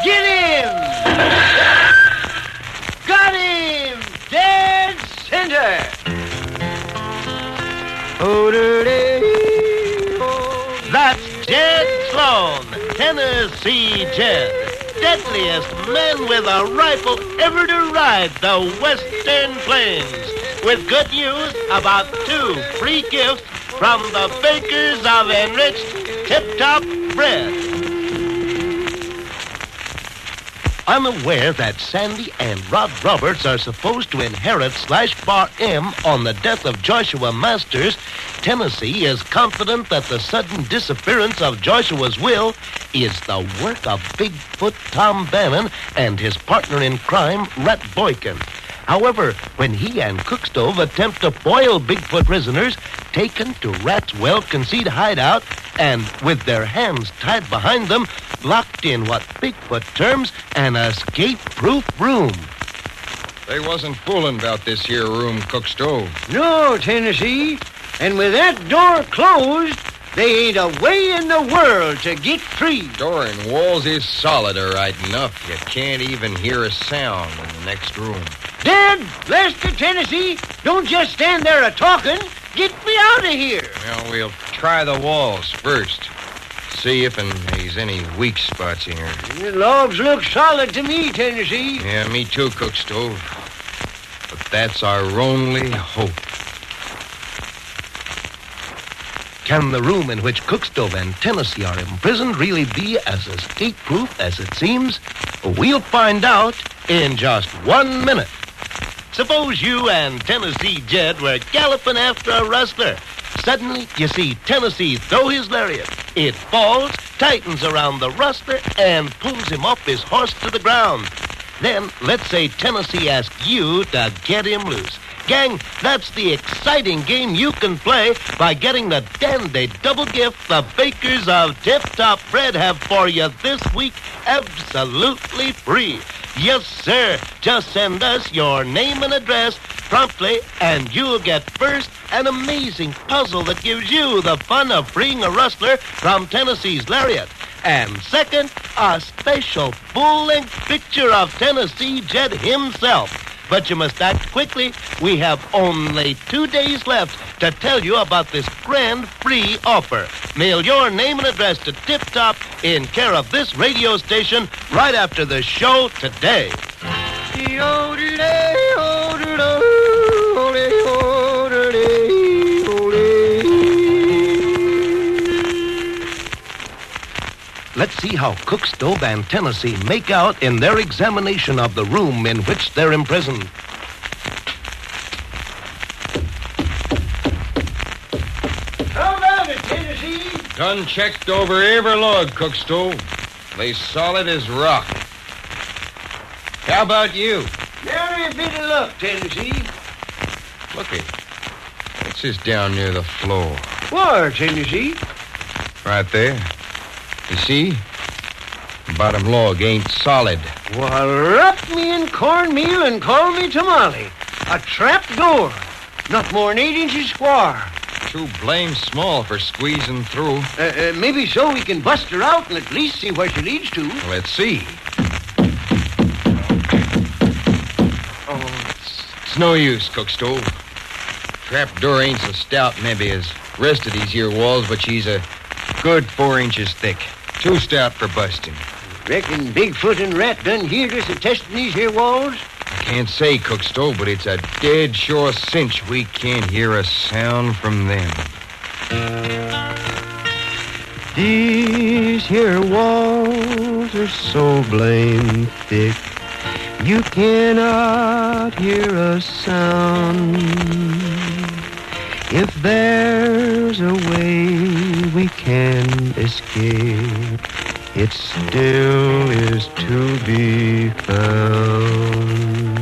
Get him! Got him! Dead center! That's Jed Sloan, Tennessee Jed. Deadliest man with a rifle ever to ride the Western Plains. With good news about 2 free gifts from the bakers of enriched Tip-Top Bread. I'm aware that Sandy and Rod Roberts are supposed to inherit /Bar M on the death of Joshua Masters. Tennessee is confident that the sudden disappearance of Joshua's will is the work of Bigfoot Tom Bannon and his partner in crime, Rat Boykin. However, when he and Cookstove attempt to foil Bigfoot prisoners taken to Rat's well-concealed hideout and with their hands tied behind them, locked in what Bigfoot terms an escape-proof room. They wasn't fooling about this here room, Cookstove. No, Tennessee. And with that door closed, they ain't a way in the world to get free. Door and walls is solid, all right enough. You can't even hear a sound in the next room. Dad, Lester, Tennessee, don't just stand there a-talking. Get me out of here. Well, we'll try the walls first. See if there's any weak spots here. The logs look solid to me, Tennessee. Yeah, me too, Cookstove. But that's our only hope. Can the room in which Cookstove and Tennessee are imprisoned really be as escape-proof as it seems? We'll find out in just 1 minute. Suppose you and Tennessee Jed were galloping after a rustler. Suddenly, you see Tennessee throw his lariat. It falls, tightens around the rustler, and pulls him off his horse to the ground. Then, let's say Tennessee asks you to get him loose. Gang, that's the exciting game you can play by getting the dandy double gift the bakers of Tip-Top Bread have for you this week absolutely free. Yes, sir. Just send us your name and address promptly, and you'll get first an amazing puzzle that gives you the fun of freeing a rustler from Tennessee's lariat. And second, a special full-length picture of Tennessee Jed himself. But you must act quickly. We have only 2 days left to tell you about this grand free offer. Mail your name and address to Tip Top in care of this radio station right after the show today. Let's see how Cookstove and Tennessee make out in their examination of the room in which they're imprisoned. How about it, Tennessee? Done checked over every log, Cookstove. They solid as rock. How about you? Nary a bit of luck, Tennessee. Looky. What's this down near the floor? Where, Tennessee? Right there. You see? The bottom log ain't solid. Well, wrap me in cornmeal and call me tamale. A trap door. Not more than 8 inches square. Too blame small for squeezing through. Maybe so we can bust her out and at least see where she leads to. Let's see. Oh, It's no use, Cookstove. Trap door ain't so stout maybe as rest of these here walls, but she's a good 4 inches thick. Too stout for busting. reckon Bigfoot and Rat done heard us a-testing these here walls? I can't say, Cookstove, but it's a dead sure cinch we can't hear a sound from them. These here walls are so blame thick, you cannot hear a sound. If there's a way we can escape, it still is to be found.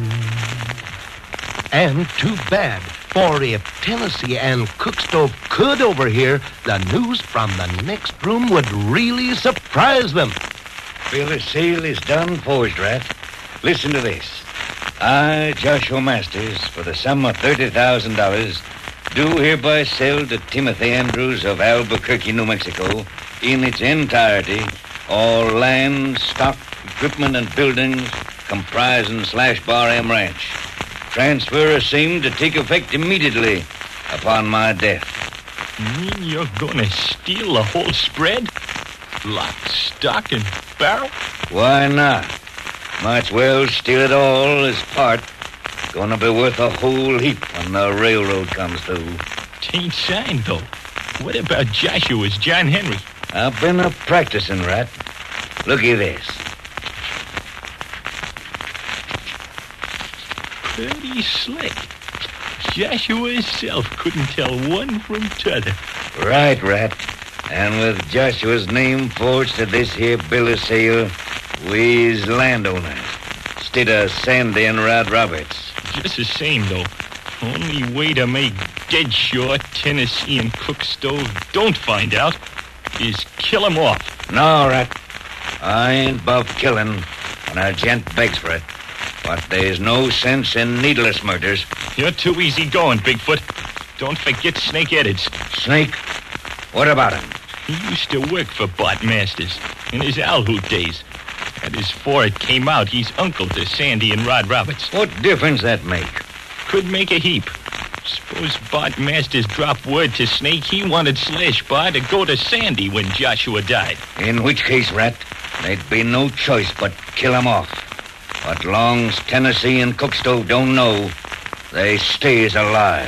And too bad, for if Tennessee and Cookstove could overhear, the news from the next room would really surprise them. Well, the sale is done, forged rat. Listen to this. I, Joshua Masters, for the sum of $30,000, do hereby sell to Timothy Andrews of Albuquerque, New Mexico, in its entirety, all land, stock, equipment and buildings comprising Slash Bar M Ranch. Transfer is seen to take effect immediately upon my death. You mean you're gonna steal the whole spread? Lock, stock, and barrel? Why not? Might as well steal it all as part. Gonna be worth a whole heap when the railroad comes through. Tain't signed, though. What about Joshua's John Henry? I've been a-practicing, Rat. Looky this. Pretty slick. Joshua himself couldn't tell one from t'other. Right, Rat. And with Joshua's name forged to this here bill of sale, we's landowners. Instead of Sandy and Rod Roberts. Just the same, though. Only way to make dead sure Tennessee and Cookstove don't find out is kill 'em off. No, Rat. I ain't above killing when a gent begs for it. But there's no sense in needless murders. You're too easy going, Bigfoot. Don't forget Snake Edwards. Snake? What about him? He used to work for Bart Masters in his Alhoot days. And as fore it came out, he's uncle to Sandy and Rod Roberts. What difference that make? Could make a heap. Suppose Bart Masters dropped word to Snake he wanted Slash Bar to go to Sandy when Joshua died. In which case, Rat, there'd be no choice but kill him off. But long's Tennessee and Cookstove don't know, they stays alive.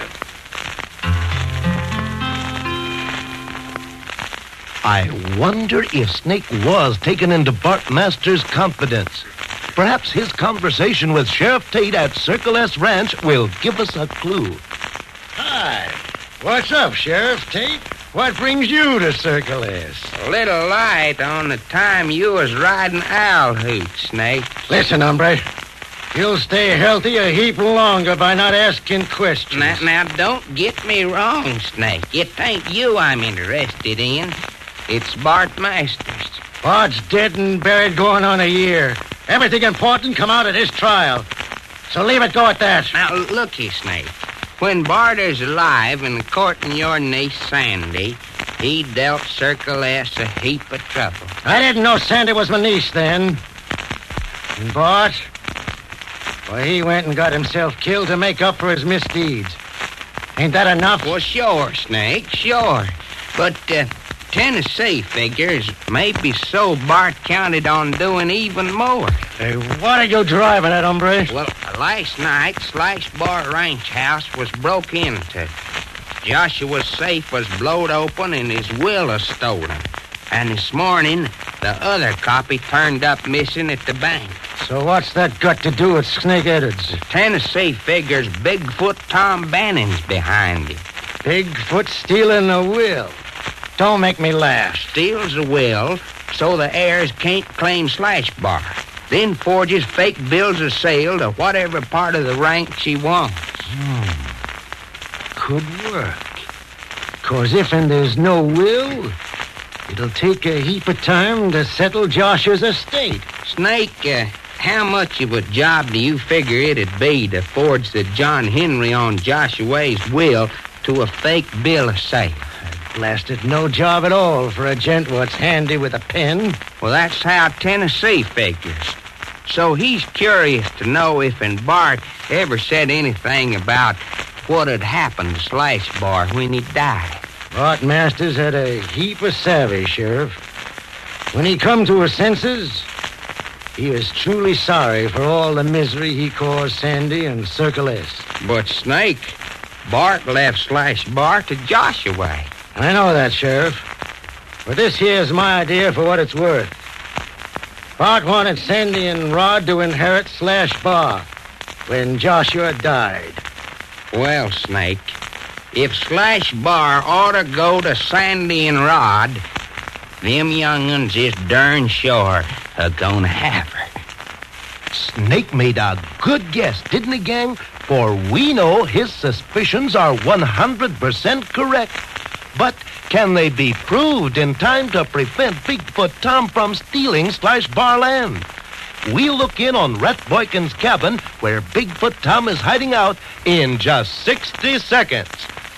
I wonder if Snake was taken into Bart Masters' confidence. Perhaps his conversation with Sheriff Tate at Circle S Ranch will give us a clue. Hi. What's up, Sheriff Tate? What brings you to Circle S? A little light on the time you was riding Alhoot, Snake. Listen, hombre. You'll stay healthy a heap longer by not asking questions. Now, don't get me wrong, Snake. It ain't you I'm interested in. It's Bart Masters. Bart's dead and buried going on a year. Everything important come out at his trial. So leave it go at that. Now, looky, Snake. When Barter's alive and courting your niece Sandy, he dealt Circle S a heap of trouble. I didn't know Sandy was my niece then. And Bart, well, he went and got himself killed to make up for his misdeeds. Ain't that enough? Well, sure, Snake, sure. But Tennessee figures maybe so Bart counted on doing even more. Hey, what are you driving at, hombre? Well, last night, Slash Bar Ranch house was broke into. Joshua's safe was blowed open and his will was stolen. And this morning, the other copy turned up missing at the bank. So what's that got to do with Snake Edwards? Tennessee figures Bigfoot Tom Bannon's behind him. Bigfoot stealing a will. Don't make me laugh. Steals a will so the heirs can't claim Slash Bar. Then forges fake bills of sale to whatever part of the ranch he wants. Could work. 'Cause if and there's no will, it'll take a heap of time to settle Joshua's estate. Snake, how much of a job do you figure it'd be to forge the John Henry on Joshua's will to a fake bill of sale? Blasted no job at all for a gent what's handy with a pen. Well, that's how Tennessee figures. So he's curious to know if and Bart ever said anything about what had happened to Slash Bar when he died. Bart Masters had a heap of savvy, Sheriff. When he come to his senses, he is truly sorry for all the misery he caused Sandy and Circle S. But Snake, Bart left Slash Bar to Joshua. I know that, Sheriff. But this here's my idea for what it's worth. Bart wanted Sandy and Rod to inherit Slash Bar when Joshua died. Well, Snake, if Slash Bar ought to go to Sandy and Rod, them young'uns is darn sure gonna have her. Snake made a good guess, didn't he, gang? For we know his suspicions are 100% correct. But can they be proved in time to prevent Bigfoot Tom from stealing Slash Bar land? We'll look in on Rat Boykin's cabin where Bigfoot Tom is hiding out in just 60 seconds.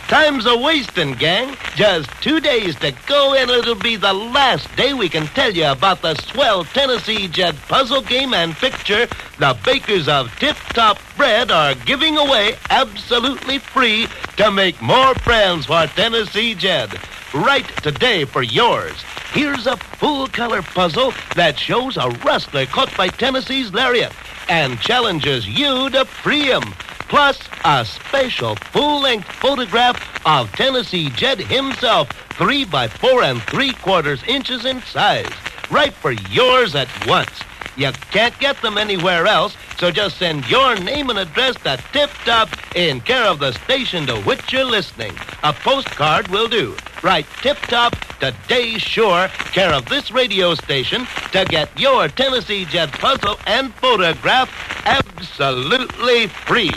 Time's a-wasting, gang. Just 2 days to go, and it'll be the last day we can tell you about the swell Tennessee Jed puzzle game and picture the bakers of Tip Top Bread are giving away absolutely free to make more friends for Tennessee Jed. Write today for yours. Here's a full-color puzzle that shows a rustler caught by Tennessee's lariat and challenges you to free him. Plus, a special full-length photograph of Tennessee Jed himself, 3 by 4 3/4 inches in size. Write for yours at once. You can't get them anywhere else, so just send your name and address to Tip Top in care of the station to which you're listening. A postcard will do. Write Tip Top to Day Shore, care of this radio station, to get your Tennessee Jed puzzle and photograph absolutely free.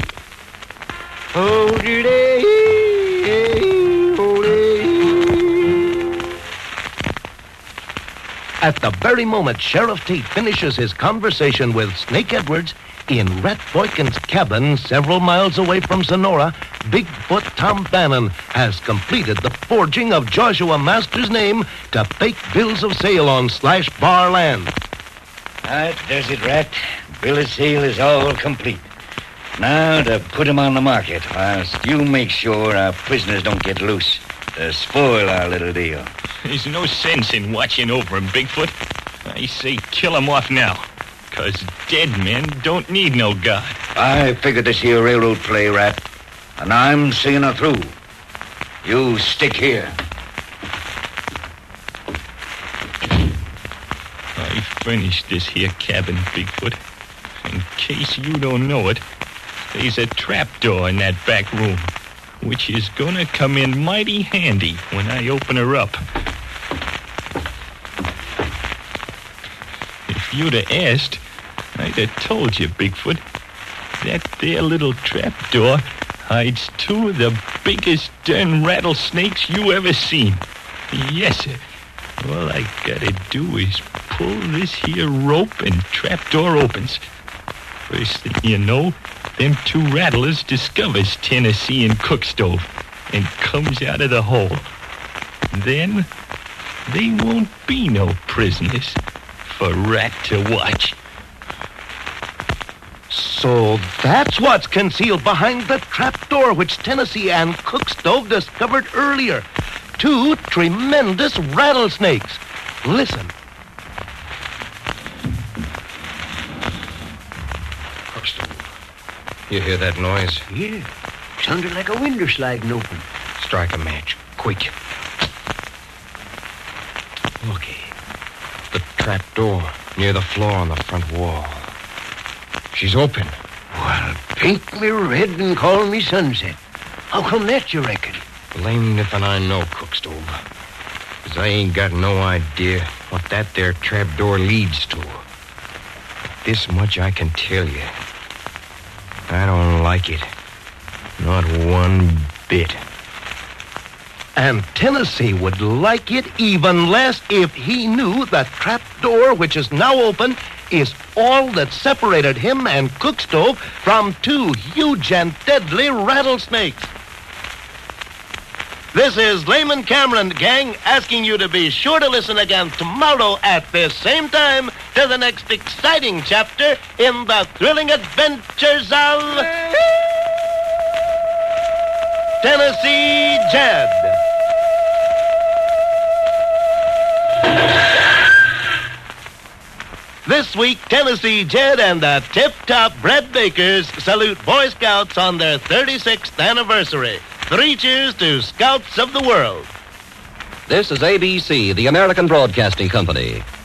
At the very moment Sheriff Tate finishes his conversation with Snake Edwards in Rat Boykin's cabin several miles away from Sonora, Bigfoot Tom Bannon has completed the forging of Joshua Masters' name to fake bills of sale on Slash Bar land. That does it, Rat. Bill of sale is all complete. Now to put him on the market, whilst you make sure our prisoners don't get loose to spoil our little deal. There's no sense in watching over him, Bigfoot. I say kill him off now, 'cause dead men don't need no God. I figured this here railroad play, Rat, and I'm seeing her through. You stick here. I furnished this here cabin, Bigfoot. In case you don't know it, there's a trapdoor in that back room, which is gonna come in mighty handy when I open her up. If you'd have asked, I'd have told you, Bigfoot. That there little trapdoor hides 2 of the biggest darn rattlesnakes you ever seen. Yes, sir. All I gotta do is pull this here rope and trapdoor opens. First thing you know, them 2 rattlers discovers Tennessee and Cookstove and comes out of the hole. Then they won't be no prisoners for Rat to watch. So that's what's concealed behind the trapdoor which Tennessee and Cookstove discovered earlier. 2 tremendous rattlesnakes. Listen. You hear that noise? Yeah. Sounded like a window sliding open. Strike a match. Quick. Okay. The trap door near the floor on the front wall. She's open. Well, paint me red and call me Sunset. How come that, you reckon? Blamed if and I know, Cookstove. 'Cause I ain't got no idea what that there trap door leads to. But this much I can tell you. I don't like it. Not one bit. And Tennessee would like it even less if he knew the trapdoor, which is now open, is all that separated him and Cookstove from 2 huge and deadly rattlesnakes. This is Layman Cameron, gang, asking you to be sure to listen again tomorrow at this same time to the next exciting chapter in the thrilling adventures of Tennessee Jed. This week, Tennessee Jed and the Tip Top Bread Bakers salute Boy Scouts on their 36th anniversary. 3 cheers to Scouts of the World. This is ABC, the American Broadcasting Company.